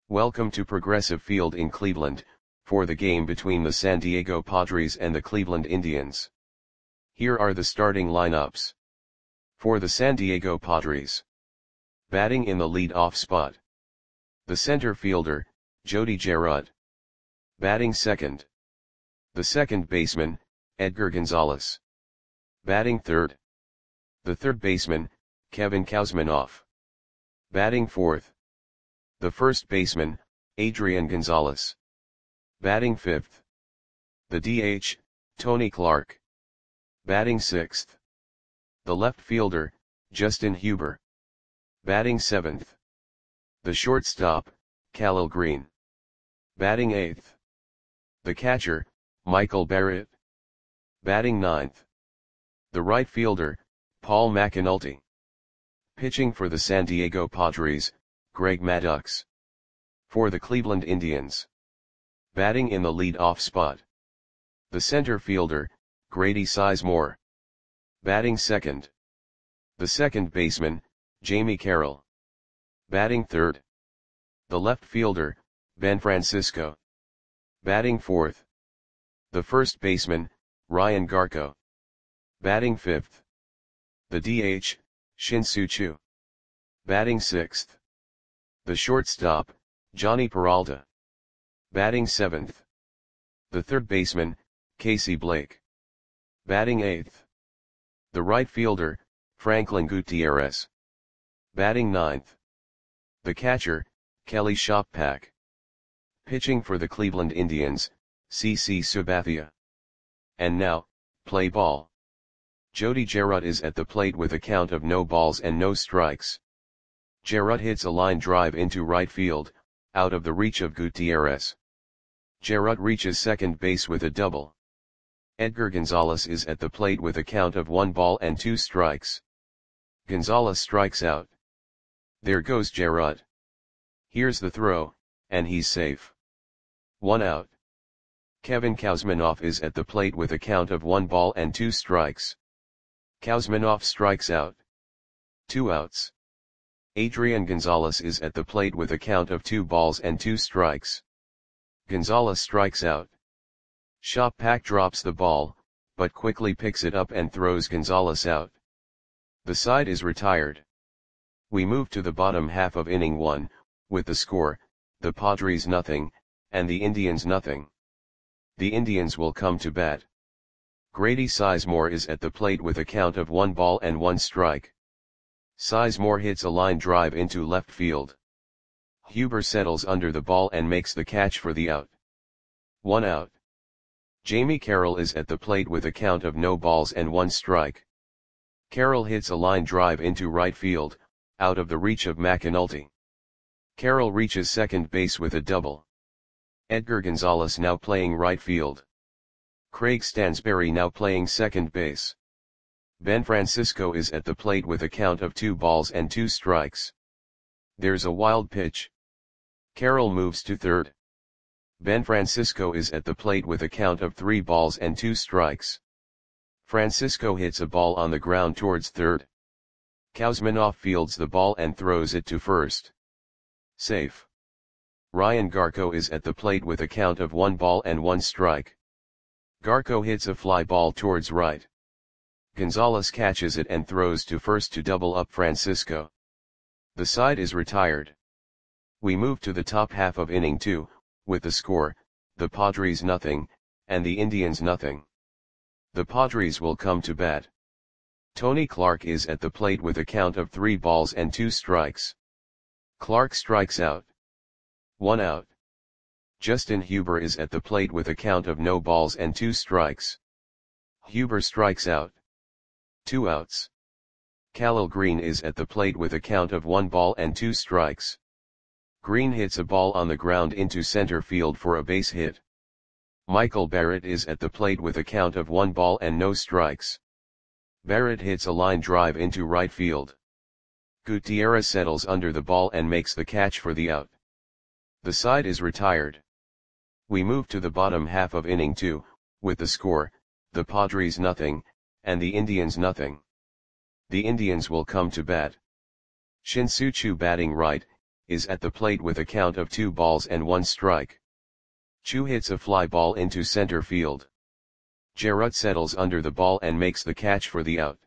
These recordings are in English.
Welcome to Progressive Field in Cleveland, for the game between the San Diego Padres and the Cleveland Indians. Here are the starting lineups. For the San Diego Padres. Batting in the lead-off spot. The center fielder, Jody Gerard. Batting second. The second baseman, Edgar Gonzalez. Batting third. The third baseman, Kevin Kuzminoff. Batting fourth. The first baseman, Adrian Gonzalez. Batting fifth. The DH, Tony Clark. Batting sixth. The left fielder, Justin Huber. Batting seventh. The shortstop, Khalil Green. Batting eighth. The catcher, Michael Barrett. Batting ninth. The right fielder, Paul McAnulty. Pitching for the San Diego Padres, Greg Maddux. For the Cleveland Indians. Batting in the lead-off spot. The center fielder, Grady Sizemore. Batting second. The second baseman, Jamie Carroll. Batting third. The left fielder, Ben Francisco. Batting fourth. The first baseman, Ryan Garko. Batting fifth. The DH, Shin-Soo Choo. Batting sixth. The shortstop, Johnny Peralta. Batting seventh. The third baseman, Casey Blake. Batting eighth. The right fielder, Franklin Gutierrez. Batting ninth. The catcher, Kelly Shoppak. Pitching for the Cleveland Indians, CC Sabathia. And now, play ball. Jody Gerard is at the plate with a count of no balls and no strikes. Gerard hits a line drive into right field, out of the reach of Gutierrez. Gerard reaches second base with a double. Edgar Gonzalez is at the plate with a count of 1 ball and 2 strikes. Gonzalez strikes out. There goes Gerard. Here's the throw, and he's safe. 1 out. Kevin Kuzminoff is at the plate with a count of 1 ball and 2 strikes. Kuzminoff strikes out. 2 outs. Adrian Gonzalez is at the plate with a count of 2 balls and 2 strikes. Gonzalez strikes out. Shoppak drops the ball, but quickly picks it up and throws Gonzalez out. The side is retired. We move to the bottom half of inning 1, with the score, the Padres nothing, and the Indians nothing. The Indians will come to bat. Grady Sizemore is at the plate with a count of 1 ball and 1 strike. Sizemore hits a line drive into left field. Huber settles under the ball and makes the catch for the out. 1 out. Jamie Carroll is at the plate with a count of no balls and 1 strike. Carroll hits a line drive into right field, out of the reach of McAnulty. Carroll reaches second base with a double. Edgar Gonzalez now playing right field. Craig Stansberry now playing second base. Ben Francisco is at the plate with a count of 2 balls and 2 strikes. There's a wild pitch. Carroll moves to third. Ben Francisco is at the plate with a count of 3 balls and 2 strikes. Francisco hits a ball on the ground towards third. Kuzminoff fields the ball and throws it to first. Safe. Ryan Garko is at the plate with a count of 1 ball and 1 strike. Garko hits a fly ball towards right. Gonzalez catches it and throws to first to double up Francisco. The side is retired. We move to the top half of inning 2, with the score, the Padres nothing, and the Indians nothing. The Padres will come to bat. Tony Clark is at the plate with a count of 3 balls and 2 strikes. Clark strikes out. 1 out. Justin Huber is at the plate with a count of no balls and 2 strikes. Huber strikes out. 2 outs. Khalil Green is at the plate with a count of 1 ball and 2 strikes. Green hits a ball on the ground into center field for a base hit. Michael Barrett is at the plate with a count of 1 ball and no strikes. Barrett hits a line drive into right field. Gutierrez settles under the ball and makes the catch for the out. The side is retired. We move to the bottom half of inning 2, with the score, the Padres nothing, and the Indians nothing. The Indians will come to bat. Shin-Soo Choo batting right, is at the plate with a count of 2 balls and 1 strike. Chu hits a fly ball into center field. Jarrett settles under the ball and makes the catch for the out.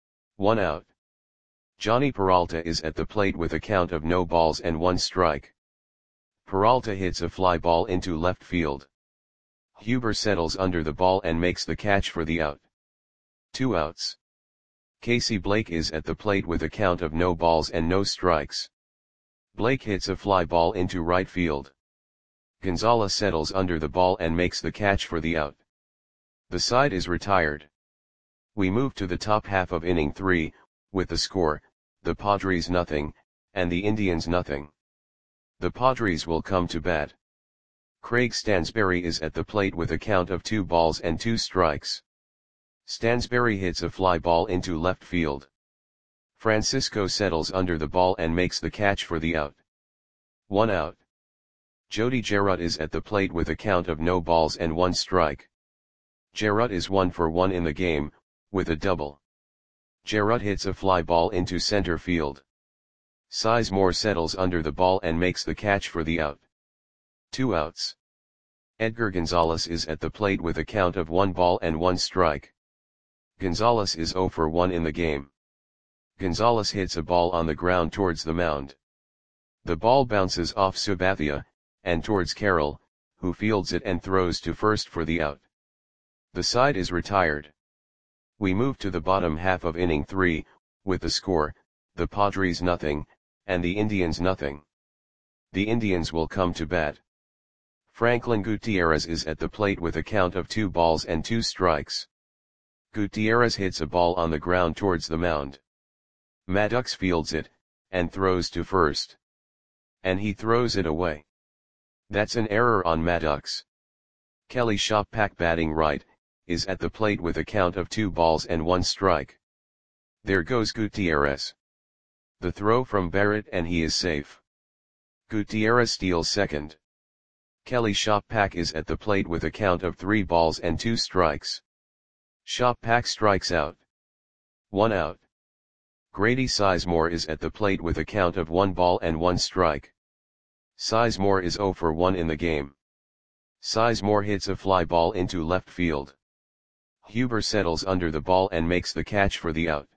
1 out. Johnny Peralta is at the plate with a count of no balls and 1 strike. Peralta hits a fly ball into left field. Huber settles under the ball and makes the catch for the out. 2 outs. Casey Blake is at the plate with a count of no balls and no strikes. Blake hits a fly ball into right field. Gonzalez settles under the ball and makes the catch for the out. The side is retired. We move to the top half of inning 3, with the score, the Padres nothing, and the Indians nothing. The Padres will come to bat. Craig Stansberry is at the plate with a count of 2 balls and 2 strikes. Stansberry hits a fly ball into left field. Francisco settles under the ball and makes the catch for the out. 1 out. Jody Jarrett is at the plate with a count of no balls and 1 strike. Jarrett is 1 for 1 in the game, with a double. Jarrett hits a fly ball into center field. Sizemore settles under the ball and makes the catch for the out. 2 outs. Edgar Gonzalez is at the plate with a count of 1 ball and 1 strike. Gonzalez is 0 for 1 in the game. Gonzalez hits a ball on the ground towards the mound. The ball bounces off Sabathia, and towards Carroll, who fields it and throws to first for the out. The side is retired. We move to the bottom half of inning 3, with the score, the Padres nothing, and the Indians nothing. The Indians will come to bat. Franklin Gutierrez is at the plate with a count of 2 balls and 2 strikes. Gutierrez hits a ball on the ground towards the mound. Maddox fields it, and throws to first. And he throws it away. That's an error on Maddox. Kelly Shoppack batting right, is at the plate with a count of 2 balls and 1 strike. There goes Gutierrez. The throw from Barrett and he is safe. Gutierrez steals second. Kelly Shoppack is at the plate with a count of 3 balls and 2 strikes. Shoppack strikes out. 1 out. Grady Sizemore is at the plate with a count of 1 ball and 1 strike. Sizemore is 0 for 1 in the game. Sizemore hits a fly ball into left field. Huber settles under the ball and makes the catch for the out.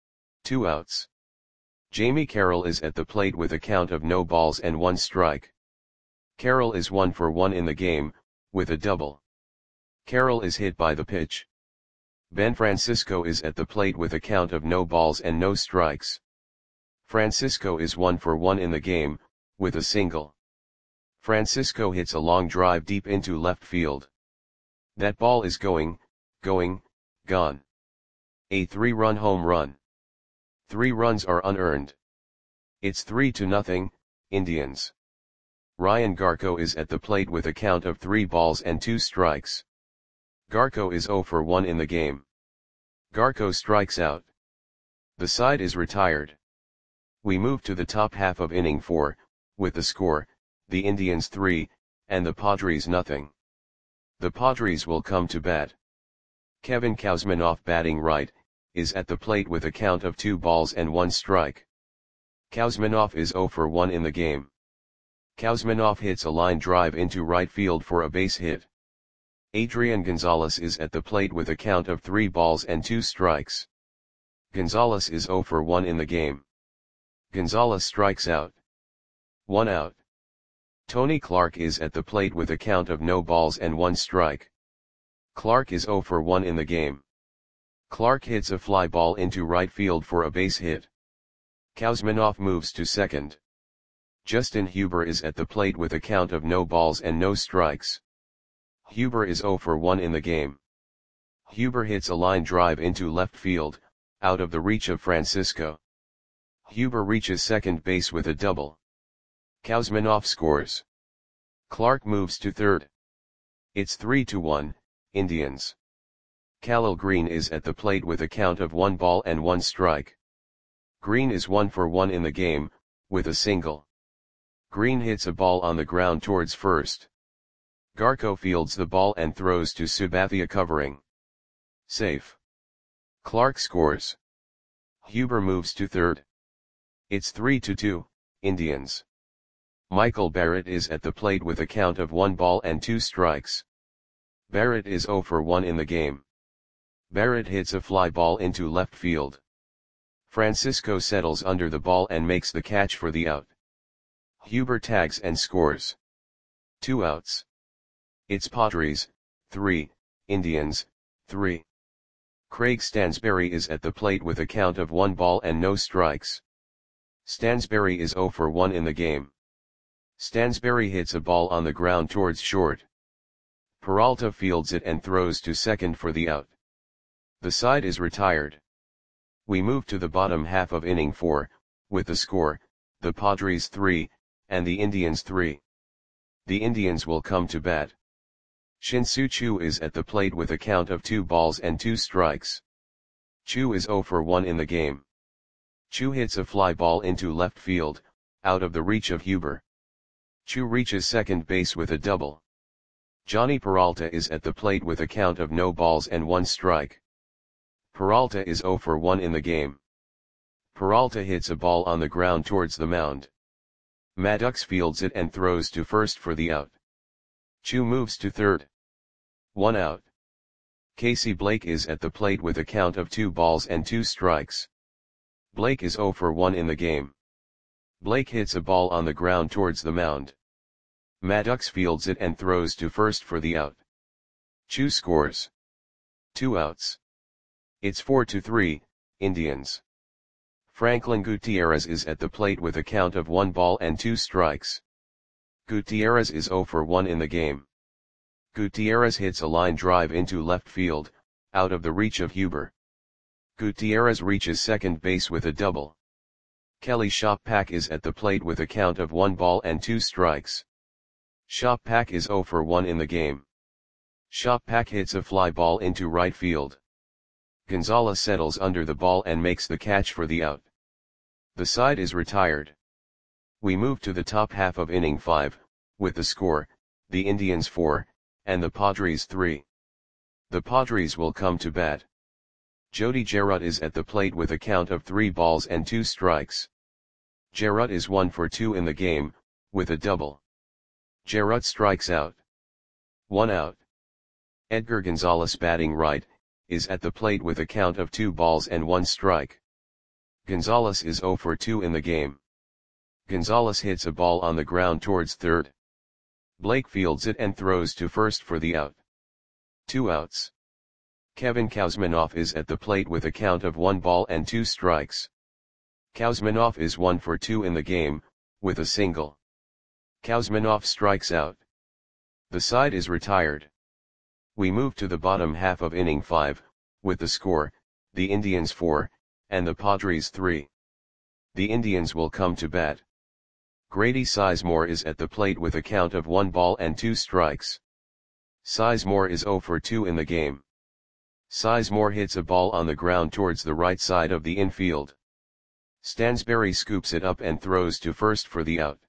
2 outs. Jamie Carroll is at the plate with a count of no balls and 1 strike. Carroll is 1 for 1 in the game, with a double. Carroll is hit by the pitch. Ben Francisco is at the plate with a count of no balls and no strikes. Francisco is 1 for 1 in the game, with a single. Francisco hits a long drive deep into left field. That ball is gone. A 3-run home run. 3 runs are unearned. It's 3-0, Indians. Ryan Garco is at the plate with a count of 3 balls and 2 strikes. Garco is 0 for 1 in the game. Garco strikes out. The side is retired. We move to the top half of inning 4, with the score, the Indians 3, and the Padres nothing. The Padres will come to bat. Kevin Kuzminoff batting right, is at the plate with a count of 2 balls and 1 strike. Kuzminoff is 0 for 1 in the game. Kuzminoff hits a line drive into right field for a base hit. Adrian Gonzalez is at the plate with a count of 3 balls and 2 strikes. Gonzalez is 0 for 1 in the game. Gonzalez strikes out. 1 out. Tony Clark is at the plate with a count of no balls and 1 strike. Clark is 0 for 1 in the game. Clark hits a fly ball into right field for a base hit. Kuzminoff moves to second. Justin Huber is at the plate with a count of no balls and no strikes. Huber is 0 for 1 in the game. Huber hits a line drive into left field, out of the reach of Francisco. Huber reaches second base with a double. Kuzminoff scores. Clark moves to third. It's 3-1, Indians. Khalil Green is at the plate with a count of 1 ball and 1 strike. Green is 1 for 1 in the game, with a single. Green hits a ball on the ground towards first. Garco fields the ball and throws to Sabathia covering. Safe. Clark scores. Huber moves to third. It's 3-2, Indians. Michael Barrett is at the plate with a count of 1 ball and 2 strikes. Barrett is 0 for 1 in the game. Barrett hits a fly ball into left field. Francisco settles under the ball and makes the catch for the out. Huber tags and scores. 2 outs. It's Padres, 3, Indians, 3. Craig Stansberry is at the plate with a count of 1 ball and no strikes. Stansberry is 0 for 1 in the game. Stansberry hits a ball on the ground towards short. Peralta fields it and throws to second for the out. The side is retired. We move to the bottom half of inning 4, with the score, the Padres 3, and the Indians 3. The Indians will come to bat. Shin-Soo Choo is at the plate with a count of 2 balls and 2 strikes. Choo is 0 for 1 in the game. Choo hits a fly ball into left field, out of the reach of Huber. Choo reaches second base with a double. Johnny Peralta is at the plate with a count of no balls and 1 strike. Peralta is 0 for 1 in the game. Peralta hits a ball on the ground towards the mound. Maddox fields it and throws to first for the out. Choo moves to third. 1 out. Casey Blake is at the plate with a count of 2 balls and 2 strikes. Blake is 0 for 1 in the game. Blake hits a ball on the ground towards the mound. Maddox fields it and throws to first for the out. Choo scores. 2 outs. It's 4-3, Indians. Franklin Gutierrez is at the plate with a count of 1 ball and 2 strikes. Gutierrez is 0 for 1 in the game. Gutierrez hits a line drive into left field, out of the reach of Huber. Gutierrez reaches second base with a double. Kelly Shoppak is at the plate with a count of 1 ball and 2 strikes. Shoppak is 0 for 1 in the game. Shoppak hits a fly ball into right field. Gonzalez settles under the ball and makes the catch for the out. The side is retired. We move to the top half of inning 5, with the score, the Indians 4, and the Padres 3. The Padres will come to bat. Jody Jarrett is at the plate with a count of 3 balls and 2 strikes. Jarrett is 1 for 2 in the game, with a double. Jarrett strikes out. 1 out. Edgar Gonzalez batting right, is at the plate with a count of 2 balls and 1 strike. Gonzalez is 0 for 2 in the game. Gonzalez hits a ball on the ground towards third. Blake fields it and throws to first for the out. 2 outs. Kevin Kouzmanoff is at the plate with a count of 1 ball and 2 strikes. Kouzmanoff is 1 for 2 in the game, with a single. Kouzmanoff strikes out. The side is retired. We move to the bottom half of inning 5, with the score, the Indians 4, and the Padres 3. The Indians will come to bat. Grady Sizemore is at the plate with a count of 1 ball and 2 strikes. Sizemore is 0 for 2 in the game. Sizemore hits a ball on the ground towards the right side of the infield. Stansberry scoops it up and throws to first for the out.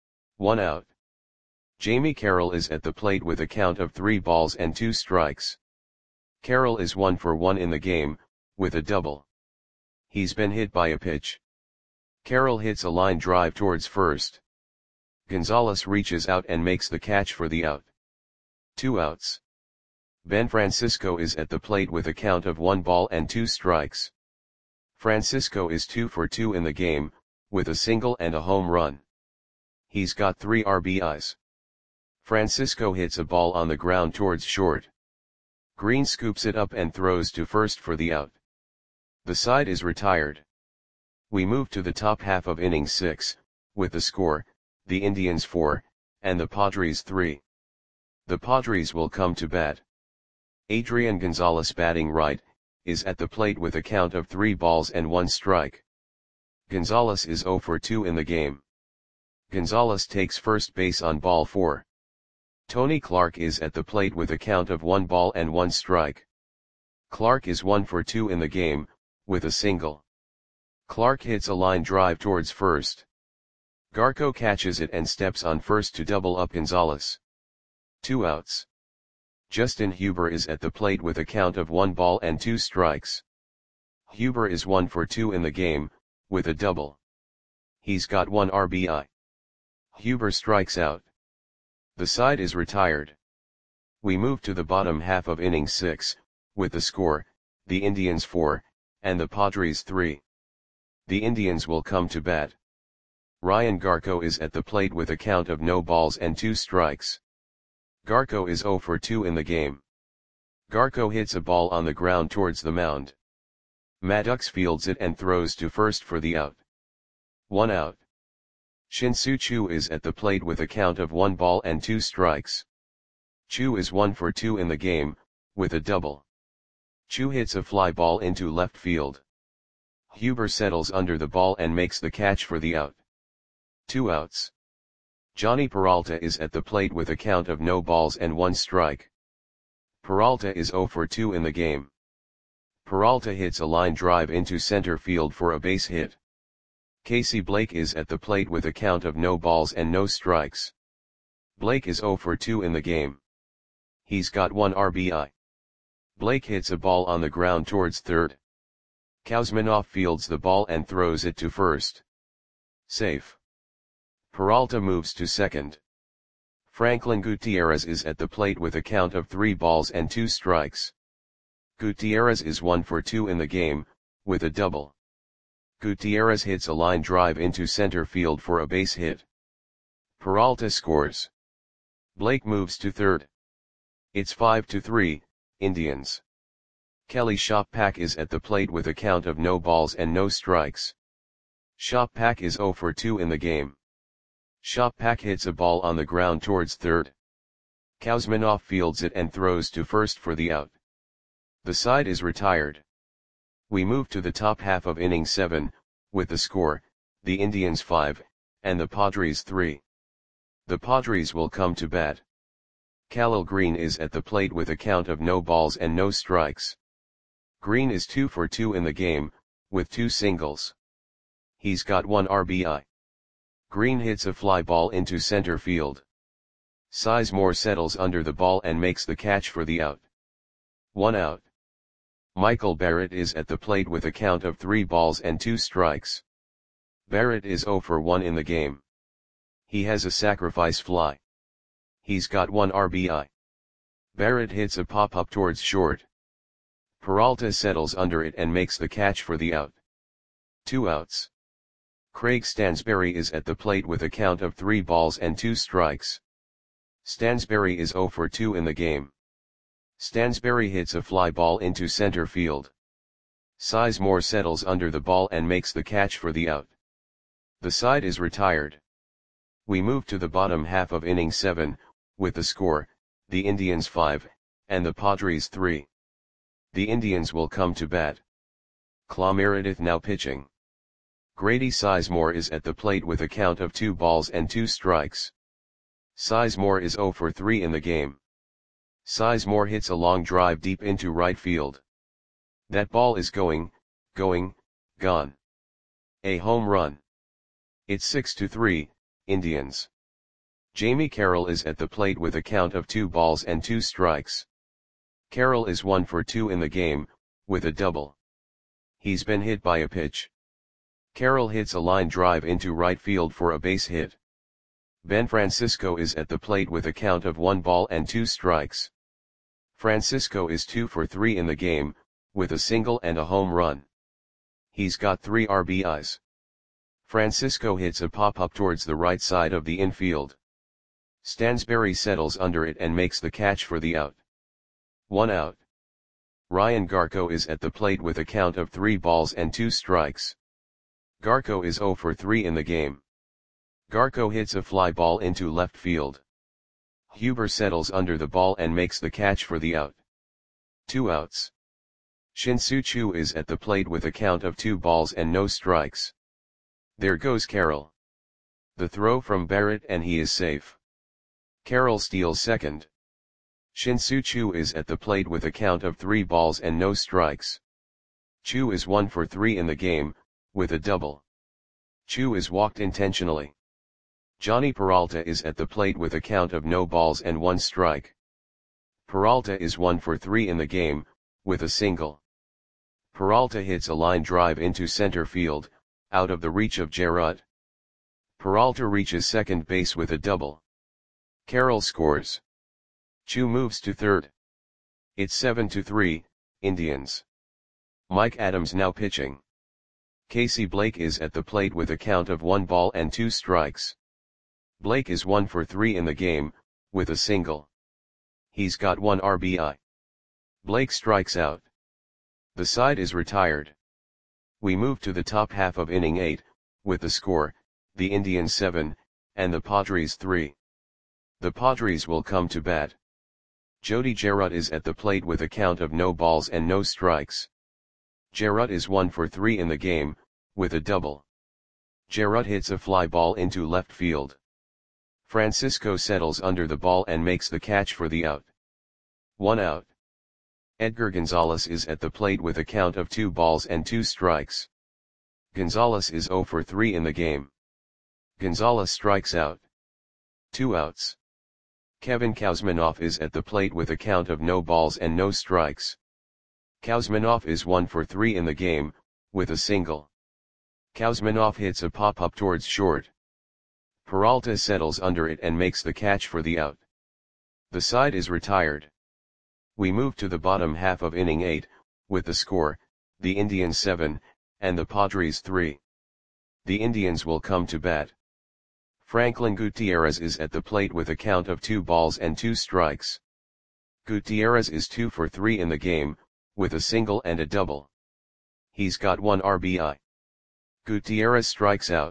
1 out. Jamie Carroll is at the plate with a count of 3 balls and 2 strikes. Carroll is 1 for 1 in the game, with a double. He's been hit by a pitch. Carroll hits a line drive towards first. Gonzalez reaches out and makes the catch for the out. 2 outs. Ben Francisco is at the plate with a count of 1 ball and 2 strikes. Francisco is 2 for 2 in the game, with a single and a home run. He's got 3 RBIs. Francisco hits a ball on the ground towards short. Green scoops it up and throws to first for the out. The side is retired. We move to the top half of inning 6, with the score, the Indians 4, and the Padres 3. The Padres will come to bat. Adrian Gonzalez batting right, is at the plate with a count of 3 balls and 1 strike. Gonzalez is 0 for 2 in the game. Gonzalez takes first base on ball 4. Tony Clark is at the plate with a count of 1 ball and 1 strike. Clark is 1 for 2 in the game, with a single. Clark hits a line drive towards first. Garco catches it and steps on first to double up Gonzalez. 2 outs. Justin Huber is at the plate with a count of 1 ball and 2 strikes. Huber is 1 for 2 in the game, with a double. He's got 1 RBI. Huber strikes out. The side is retired. We move to the bottom half of inning 6, with the score, the Indians 4, and the Padres 3. The Indians will come to bat. Ryan Garko is at the plate with a count of no balls and 2 strikes. Garko is 0 for 2 in the game. Garko hits a ball on the ground towards the mound. Maddox fields it and throws to first for the out. 1 out. Shin-Soo Choo is at the plate with a count of 1 ball and 2 strikes. Choo is 1 for 2 in the game, with a double. Choo hits a fly ball into left field. Huber settles under the ball and makes the catch for the out. 2 outs. Johnny Peralta is at the plate with a count of no balls and 1 strike. Peralta is 0 for 2 in the game. Peralta hits a line drive into center field for a base hit. Casey Blake is at the plate with a count of no balls and no strikes. Blake is 0 for 2 in the game. He's got 1 RBI. Blake hits a ball on the ground towards third. Kuzminoff fields the ball and throws it to first. Safe. Peralta moves to second. Franklin Gutierrez is at the plate with a count of 3 balls and 2 strikes. Gutierrez is 1 for 2 in the game, with a double. Gutierrez hits a line drive into center field for a base hit. Peralta scores. Blake moves to third. It's 5-3, Indians. Kelly Shoppak is at the plate with a count of no balls and no strikes. Shoppak is 0 for 2 in the game. Shoppak hits a ball on the ground towards third. Kuzminoff fields it and throws to first for the out. The side is retired. We move to the top half of inning 7, with the score, the Indians 5, and the Padres 3. The Padres will come to bat. Khalil Green is at the plate with a count of no balls and no strikes. Green is 2 for 2 in the game, with 2 singles. He's got 1 RBI. Green hits a fly ball into center field. Sizemore settles under the ball and makes the catch for the out. 1 out. Michael Barrett is at the plate with a count of 3 balls and 2 strikes. Barrett is 0 for 1 in the game. He has a sacrifice fly. He's got 1 RBI. Barrett hits a pop-up towards short. Peralta settles under it and makes the catch for the out. 2 outs. Craig Stansberry is at the plate with a count of 3 balls and 2 strikes. Stansberry is 0 for 2 in the game. Stansberry hits a fly ball into center field. Sizemore settles under the ball and makes the catch for the out. The side is retired. We move to the bottom half of inning 7, with the score, the Indians 5, and the Padres 3. The Indians will come to bat. Clay Meredith now pitching. Grady Sizemore is at the plate with a count of 2 balls and 2 strikes. Sizemore is 0 for 3 in the game. Sizemore hits a long drive deep into right field. That ball is gone. A home run. It's 6-3, Indians. Jamie Carroll is at the plate with a count of 2 balls and 2 strikes. Carroll is 1 for 2 in the game, with a double. He's been hit by a pitch. Carroll hits a line drive into right field for a base hit. Ben Francisco is at the plate with a count of 1 ball and 2 strikes. Francisco is 2 for 3 in the game, with a single and a home run. He's got 3 RBIs. Francisco hits a pop-up towards the right side of the infield. Stansberry settles under it and makes the catch for the out. 1 out. Ryan Garko is at the plate with a count of 3 balls and 2 strikes. Garko is 0 for 3 in the game. Garko hits a fly ball into left field. Huber settles under the ball and makes the catch for the out. 2 outs. Shin-Soo Choo is at the plate with a count of 2 balls and no strikes. There goes Carroll. The throw from Barrett and he is safe. Carroll steals second. Shin-Soo Choo is at the plate with a count of 3 balls and no strikes. Choo is 1 for 3 in the game, with a double. Choo is walked intentionally. Johnny Peralta is at the plate with a count of no balls and 1 strike. Peralta is 1 for 3 in the game, with a single. Peralta hits a line drive into center field, out of the reach of Jarrett. Peralta reaches second base with a double. Carroll scores. Chu moves to third. It's 7-3, Indians. Mike Adams now pitching. Casey Blake is at the plate with a count of 1 ball and 2 strikes. Blake is 1 for 3 in the game, with a single. He's got 1 RBI. Blake strikes out. The side is retired. We move to the top half of inning 8, with the score, the Indians 7, and the Padres 3. The Padres will come to bat. Jody Jarrett is at the plate with a count of no balls and no strikes. Jarrett is 1 for 3 in the game, with a double. Jarrett hits a fly ball into left field. Francisco settles under the ball and makes the catch for the out. 1 out. Edgar Gonzalez is at the plate with a count of 2 balls and 2 strikes. Gonzalez is 0 for 3 in the game. Gonzalez strikes out. 2 outs. Kevin Kouzmanoff is at the plate with a count of no balls and no strikes. Kouzmanoff is 1 for 3 in the game, with a single. Kouzmanoff hits a pop-up towards short. Peralta settles under it and makes the catch for the out. The side is retired. We move to the bottom half of inning 8, with the score, the Indians 7, and the Padres 3. The Indians will come to bat. Franklin Gutierrez is at the plate with a count of 2 balls and 2 strikes. Gutierrez is 2 for 3 in the game, with a single and a double. He's got 1 RBI. Gutierrez strikes out.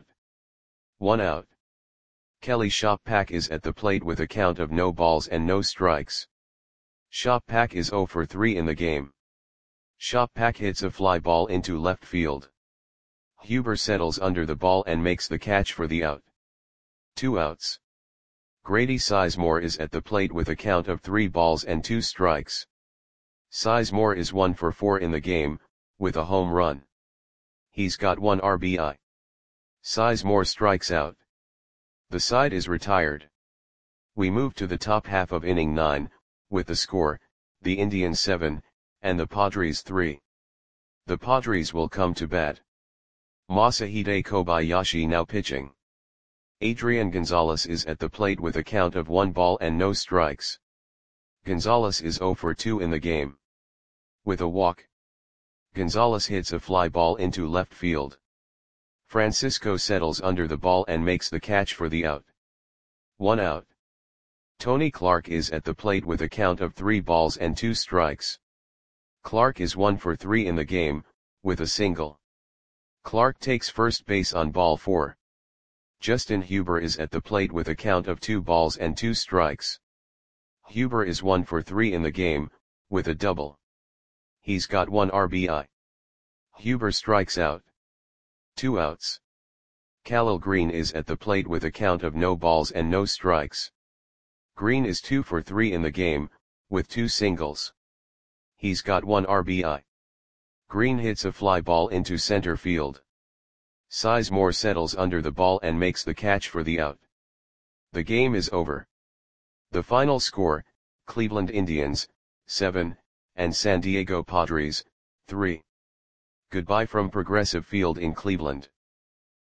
1 out. Kelly Shoppak is at the plate with a count of no balls and no strikes. Shoppak is 0 for 3 in the game. Shoppak hits a fly ball into left field. Huber settles under the ball and makes the catch for the out. 2 outs. Grady Sizemore is at the plate with a count of 3 balls and 2 strikes. Sizemore is 1 for 4 in the game, with a home run. He's got 1 RBI. Sizemore strikes out. The side is retired. We move to the top half of inning 9, with the score, the Indians 7, and the Padres 3. The Padres will come to bat. Masahide Kobayashi now pitching. Adrian Gonzalez is at the plate with a count of 1 ball and no strikes. Gonzalez is 0 for 2 in the game. With a walk. Gonzalez hits a fly ball into left field. Francisco settles under the ball and makes the catch for the out. 1 out. Tony Clark is at the plate with a count of 3 balls and 2 strikes. Clark is 1 for 3 in the game, with a single. Clark takes first base on ball 4. Justin Huber is at the plate with a count of 2 balls and 2 strikes. Huber is 1 for 3 in the game, with a double. He's got 1 RBI. Huber strikes out. 2 outs. Khalil Green is at the plate with a count of no balls and no strikes. Green is 2 for 3 in the game, with 2 singles. He's got 1 RBI. Green hits a fly ball into center field. Sizemore settles under the ball and makes the catch for the out. The game is over. The final score, Cleveland Indians, 7, and San Diego Padres, 3. Goodbye from Progressive Field in Cleveland.